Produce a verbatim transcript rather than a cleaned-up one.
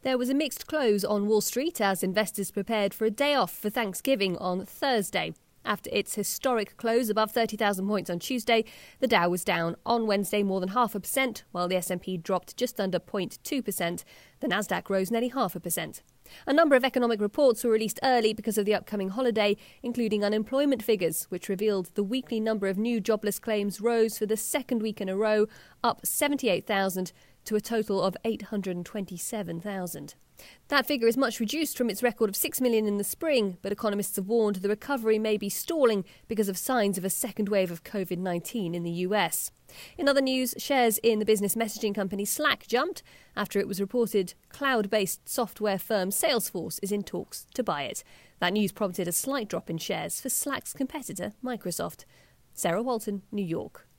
There was a mixed close on Wall Street as investors prepared for a day off for Thanksgiving on Thursday. After its historic close above thirty thousand points on Tuesday, the Dow was down on Wednesday more than half a percent, while the S and P dropped just under zero point two percent. The Nasdaq rose nearly half a percent. A number of economic reports were released early because of the upcoming holiday, including unemployment figures, which revealed the weekly number of new jobless claims rose for the second week in a row, up seventy-eight thousand to a total of eight hundred twenty-seven thousand. That figure is much reduced from its record of six million in the spring, but economists have warned the recovery may be stalling because of signs of a second wave of covid nineteen in the U S. In other news, shares in the business messaging company Slack jumped after it was reported cloud-based software firm Salesforce is in talks to buy it. That news prompted a slight drop in shares for Slack's competitor, Microsoft. Sarah Walton, New York.